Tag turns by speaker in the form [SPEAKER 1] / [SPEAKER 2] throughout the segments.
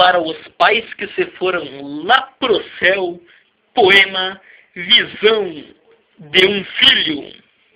[SPEAKER 1] para os pais que se foram lá pro céu, poema Visão de um Filho.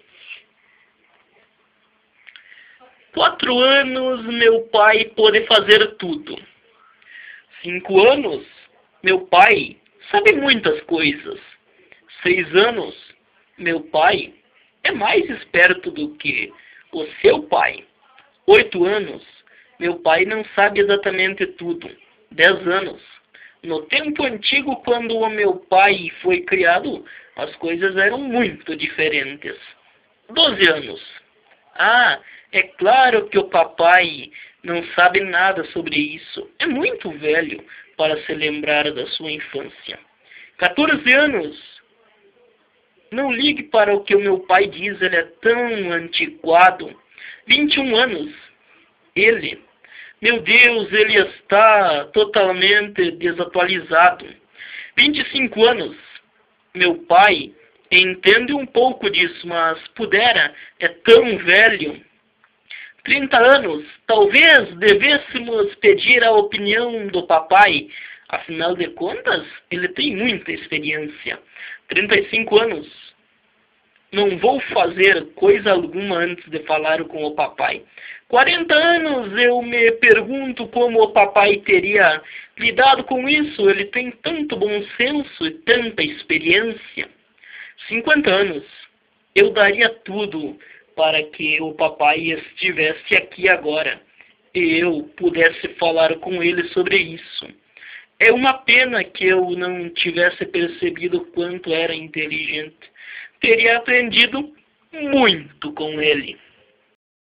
[SPEAKER 1] 4 anos, meu pai pôde fazer tudo. 5 anos, meu pai sabe muitas coisas. 6 anos, meu pai é mais esperto do que o seu pai. 8 anos, meu pai não sabe exatamente tudo. 10 anos, no tempo antigo, quando o meu pai foi criado, as coisas eram muito diferentes. 12 anos. É claro que o papai não sabe nada sobre isso. É muito velho para se lembrar da sua infância. 14 anos. Não ligue para o que o meu pai diz, ele é tão antiquado. 21 anos. Meu Deus, ele está totalmente desatualizado. 25 anos. Meu pai entende um pouco disso, mas é tão velho. 30 anos. Talvez devêssemos pedir a opinião do papai. Afinal de contas, ele tem muita experiência. 35 anos. Não vou fazer coisa alguma antes de falar com o papai. 40 anos, eu me pergunto como o papai teria lidado com isso. Ele tem tanto bom senso e tanta experiência. 50 anos. Eu daria tudo para que o papai estivesse aqui agora e eu pudesse falar com ele sobre isso. É uma pena que eu não tivesse percebido quanto era inteligente. Teria aprendido muito com ele.